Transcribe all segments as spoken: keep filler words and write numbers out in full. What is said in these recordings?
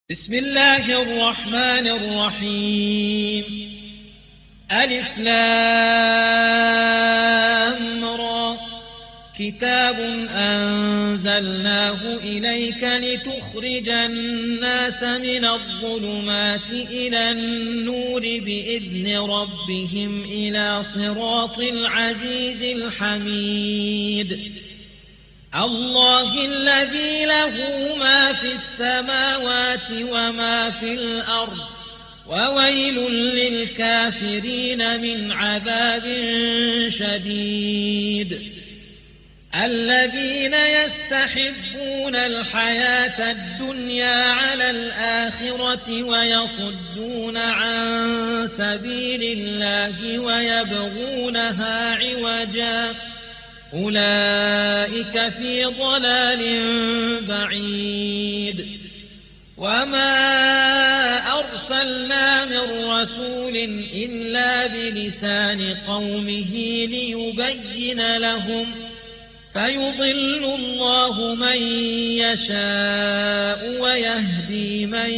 بسم الله الرحمن الرحيم. ألف لام را. كتاب أنزلناه إليك لتخرج الناس من الظلمات إلى النور بإذن ربهم إلى صراط العزيز الحميد. الله الذي له ما في السماوات وما في الأرض، وويل للكافرين من عذاب شديد. الذين يستحبون الحياة الدنيا على الآخرة ويصدون عن سبيل الله ويبغونها عوجا، أولئك في ضلال بعيد. وما أرسلنا من رسول إلا بلسان قومه ليبين لهم، فيضل الله من يشاء ويهدي من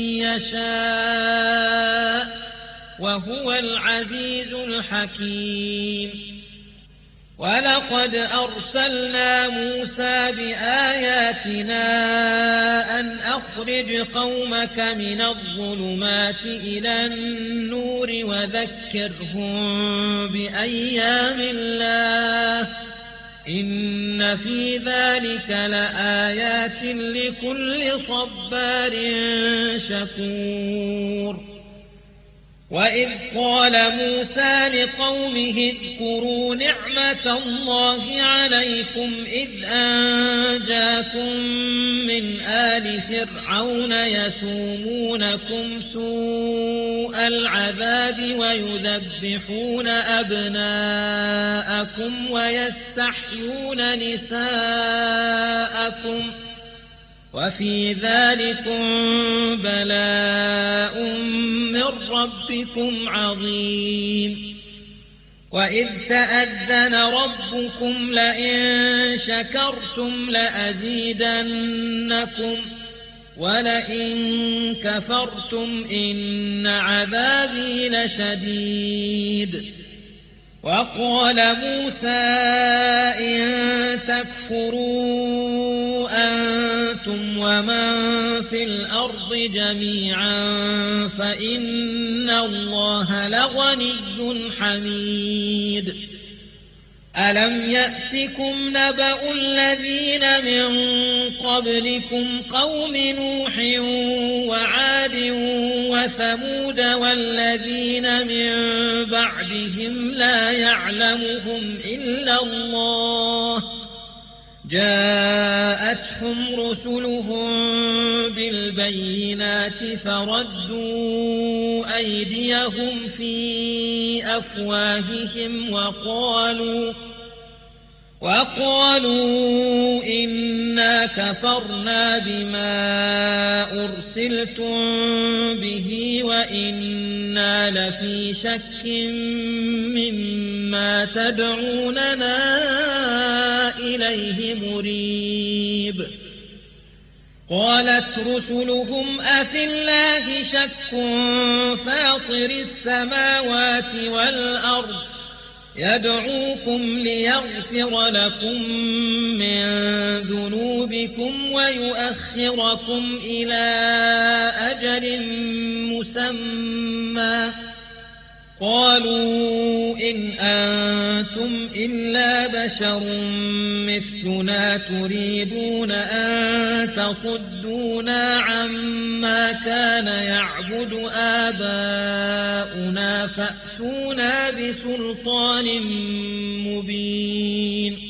يشاء، وهو العزيز الحكيم. ولقد أرسلنا موسى بآياتنا أن أخرج قومك من الظلمات إلى النور وذكرهم بأيام الله، إن في ذلك لآيات لكل صبار شكور. وإذ قال موسى لقومه اذكروا نعمة الله عليكم إذ أنجاكم من آل فرعون يسومونكم سوء العذاب ويذبحون أبناءكم ويستحيون نساءكم، وفي ذلكم بلاء من ربكم عظيم. وإذ تأذن ربكم لئن شكرتم لأزيدنكم ولئن كفرتم إن عذابي لشديد. وقال موسى إن تكفروا أنتم ومن في الأرض جميعا فإن الله لغني حميد. ألم يأتكم نبأ الذين من قبلكم قوم نوح وعاد وثمود والذين من بعدهم لا يعلمهم إلا الله، جاءتهم رسلهم بالبينات فردوا أيديهم في أفواههم وقالوا وقالوا إنا كفرنا بما أرسلتم به وإنا لفي شك مما تدعوننا إليه مريب. قالت رسلهم أفي الله شك فاطر السماوات والأرض يدعوكم ليغفر لكم من ذنوبكم ويؤخركم إلى أجل مسمى، قالوا إن أنتم إلا بشر مثلنا تريدون أن تصدونا عما كان يعبد آباؤنا فأتونا بسلطان مبين.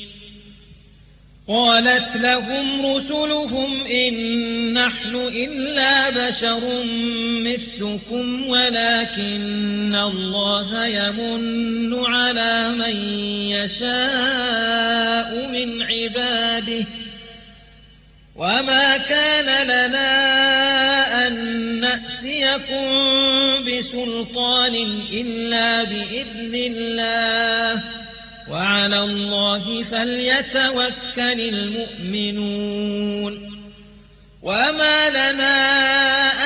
قالت لهم رسلهم إن نحن إلا بشر مثلكم ولكن الله يمن على من يشاء من عباده، وما كان لنا أن نأتيكم بسلطان إلا بإذن الله، وعلى الله فليتوكل المؤمنون. وما لنا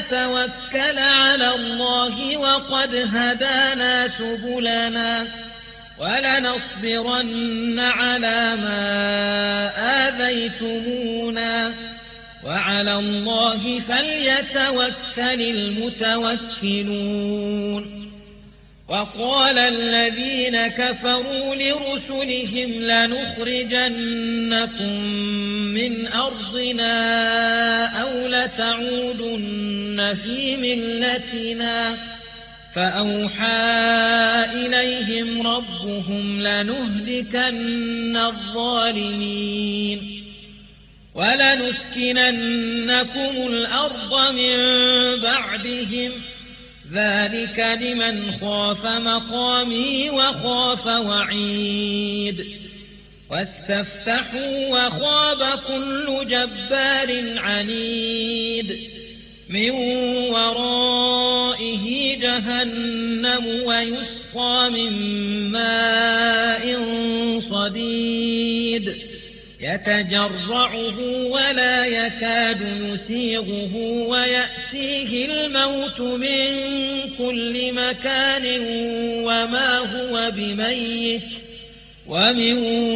نتوكل على الله وقد هدانا سبلنا ولنصبرن على ما آذيتمونا وعلى الله فليتوكل المتوكلون. وقال الذين كفروا لرسلهم لنخرجنكم من أرضنا أو لتعودن في ملتنا فأوحى إليهم ربهم لنهلكن الظالمين ولنسكننكم الأرض من بعدهم ذلك لمن خاف مقامي وخاف وعيد. واستفتحوا وخاب كل جبار عنيد من ورائه جهنم ويسقى من ماء صديد يتجرعه ولا يكاد يسيغه ويأتيه الموت من كل مكان وما هو بميت ومن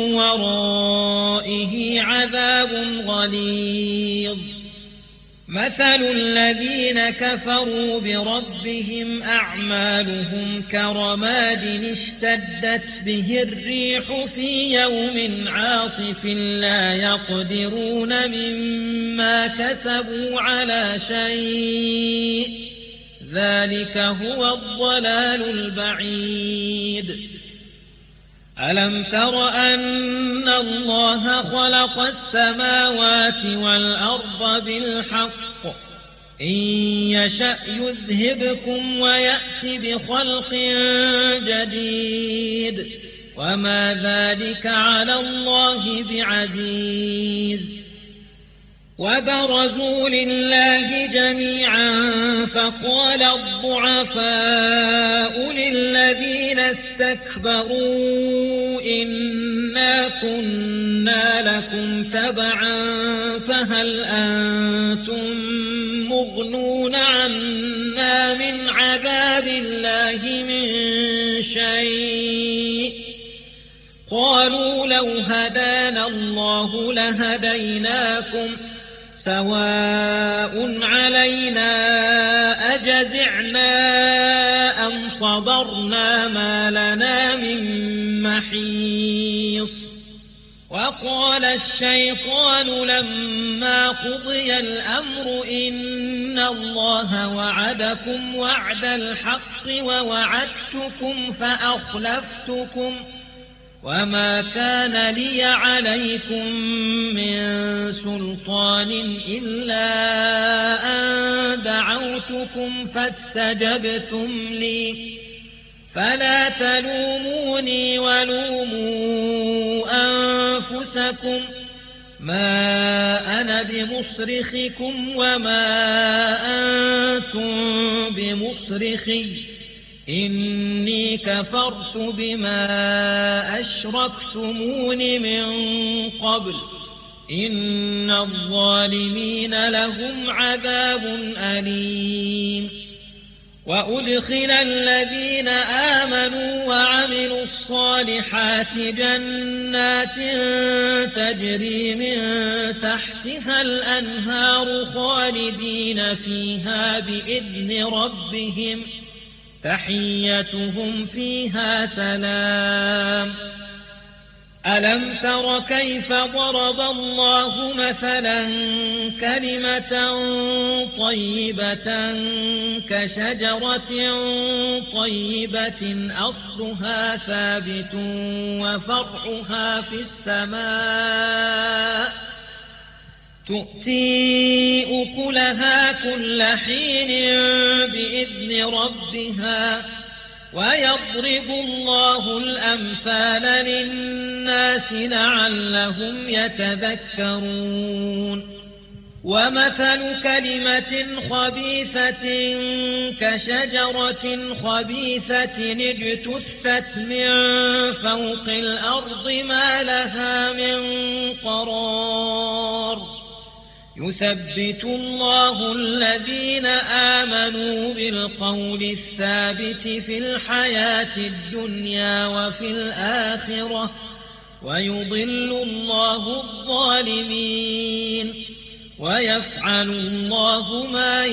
ورائه عذاب غليظ. مثل الذين كفروا بربهم أعمالهم كرماد اشتدت به الريح في يوم عاصف لا يقدرون مما كسبوا على شيء ذلك هو الضلال البعيد. ألم تر أن الله خلق السماوات والأرض بالحق إن يشأ يذهبكم ويأت بخلق جديد وما ذلك على الله بعزيز. وبرزوا لله جميعا فقال الضعفاء للذين استكبروا إنا كنا لكم تبعا فهل أنتم مغنون عنا من عذاب الله من شيء قالوا لو هدانا الله لهديناكم سواء علينا أجزعنا أم صبرنا ما لنا من محيص. وقال الشيطان لما قضي الأمر إن الله وعدكم وعد الحق ووعدتكم فأخلفتكم وما كان لي عليكم من سلطان إلا أن دعوتكم فاستجبتم لي فلا تلوموني ولوموا أنفسكم ما أنا بمصرخكم وما أنتم بمصرخي إني كفرت بما أشركتمون من قبل إن الظالمين لهم عذاب أليم. وأدخل الذين آمنوا وعملوا الصالحات جنات تجري من تحتها الأنهار خالدين فيها بإذن ربهم تحيتهم فيها سلام. ألم تر كيف ضرب الله مثلا كلمة طيبة كشجرة طيبة أصلها ثابت وفرعها في السماء تؤتي أكلها كل حين بإذن ربها ويضرب الله الأمثال للناس لعلهم يتذكرون. ومثل كلمة خبيثة كشجرة خبيثة اجتثت من فوق الأرض ما لها من قرار يثبت الله الذين آمنوا بالقول الثابت في الحياة الدنيا وفي الآخرة ويضل الله الظالمين ويفعل الله ما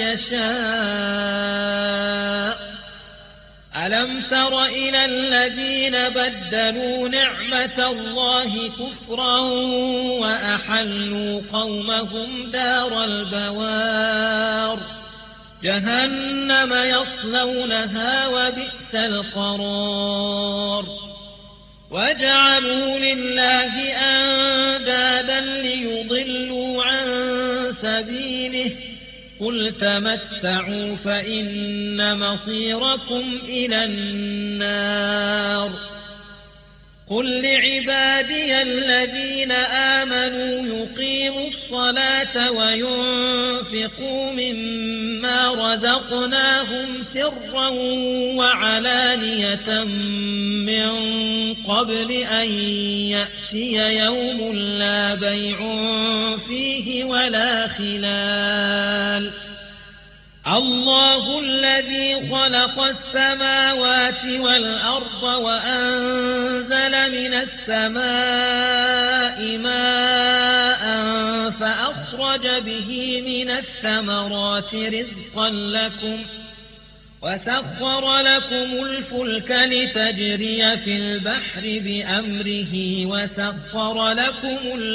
يشاء. ألم تر إلى الذين بدلوا نعمة الله كفرا وأحلوا قومهم دار البوار جهنم يصلونها وبئس القرار. وجعلوا لله أندادا ليضلوا عن سبيله قل تمتعوا فإن مصيركم إلى النار. قل لعبادي الذين آمنوا يقيموا الصلاة وينفقوا مما رزقناهم سرا وعلانية من قبل أن يأتي يوم لا بيع فيه ولا خلال. الله الذي خلق السماوات والأرض وأنزل من السماء ماء فأخرج به من الثمرات رزقا لكم وسخر لكم الفلك لتجري في البحر بأمره وسخر لكم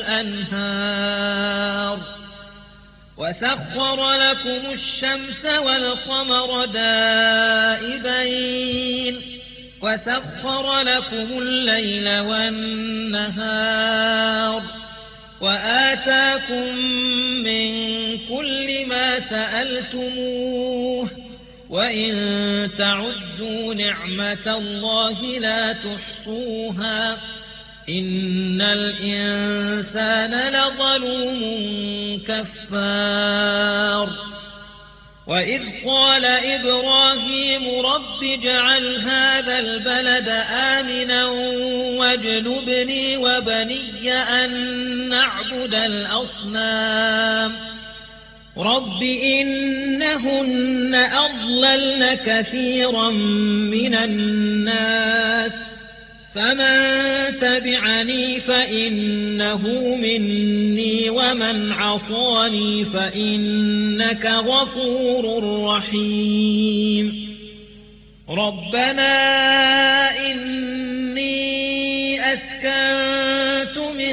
الأنهار وسخر لكم الشمس والقمر دائبين وسخر لكم الليل والنهار وآتاكم من كل ما سألتموه وإن تعدوا نعمة الله لا تحصوها إن الإنسان لظلوم كفار. وإذ قال إبراهيم رب اجعل هذا البلد آمنا واجنبني وبني أن نعبد الأصنام رب إنهن أضللن كثيرا من الناس فمن تبعني فإنه مني ومن عصاني فإنك غفور رحيم. ربنا إني أسكنت من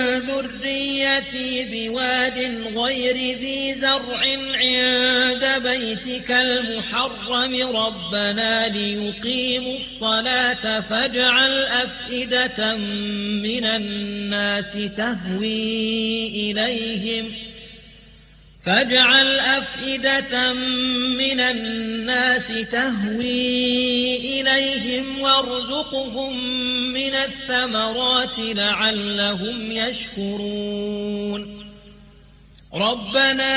ذريتي بواد غير ذي زرع عند بيتك المحرم ربنا ليقيموا الصلاة فاجعل أفئدة من الناس تهوي إليهم فاجعل أفئدة من الناس تهوي إليهم وارزقهم من الثمرات لعلهم يشكرون. ربنا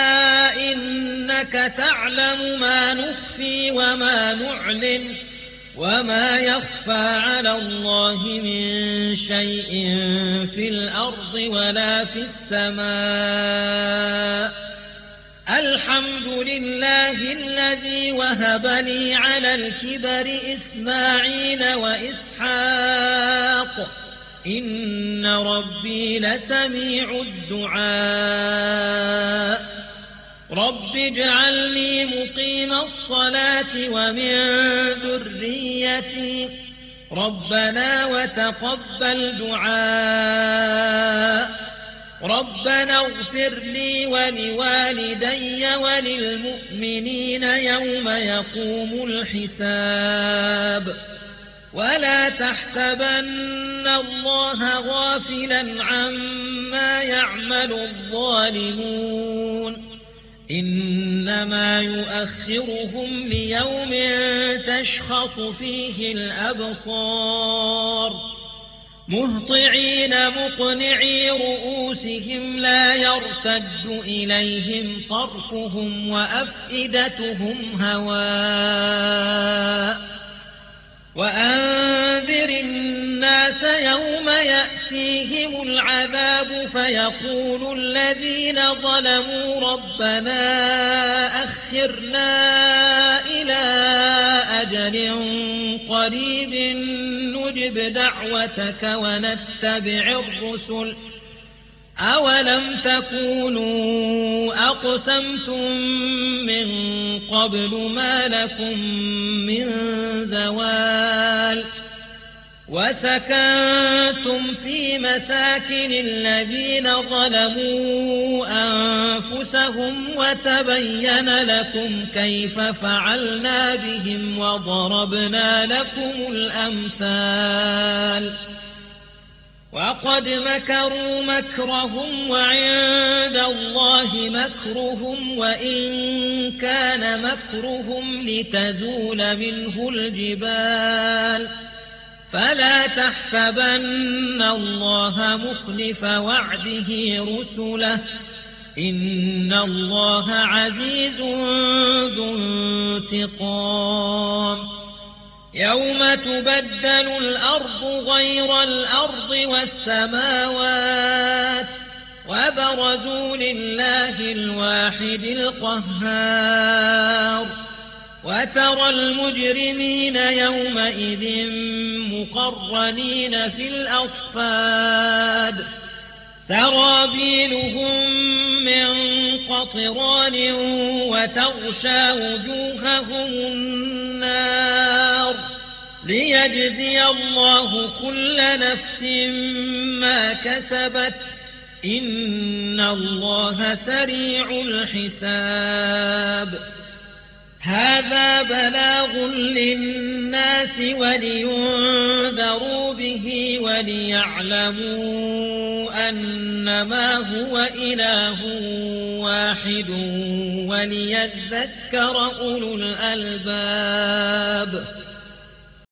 إنك تعلم ما نخفي وما نعلن وما يخفى على الله من شيء في الأرض ولا في السماء. الحمد لله الذي وهب لي على الكبر إسماعيل وإسحاق إن ربي لسميع الدعاء. رب اجعلني مقيم الصلاة ومن ذريتي ربنا وتقبل دعاء. ربنا اغفر لي ولوالدي وللمؤمنين يوم يقوم الحساب. ولا تحسبن الله غافلا عما يعمل الظالمون إنما يؤخرهم ليوم تشخص فيه الأبصار مهطعين مقنعي رؤوسهم لا يرتد إليهم طرفهم وأفئدتهم هواء. وأنذر الناس يوم يأتي يأتيهم العذاب فيقول الذين ظلموا ربنا أخرنا إلى أجل قريب نجب دعوتك ونتبع الرسل أولم تكونوا أقسمتم من قبل ما لكم من زوال وسكنتم في مساكن الذين ظلموا أنفسهم وتبين لكم كيف فعلنا بهم وضربنا لكم الأمثال وقد مكروا مكرهم وعند الله مكرهم وإن كان مكرهم لتزول منه الجبال فلا تحسبن الله مخلف وعده رسله إن الله عزيز ذو انتقام يوم تبدل الأرض غير الأرض والسماوات وبرزوا لله الواحد القهار وترى المجرمين يومئذ مقرنين في الأصفاد سرابيلهم من قطران وتغشى وجوههم النار ليجزي الله كل نفس ما كسبت إن الله سريع الحساب هذا بلاغ للناس ولينذروا به وليعلموا أنما هو إله واحد وليذكر أولو الألباب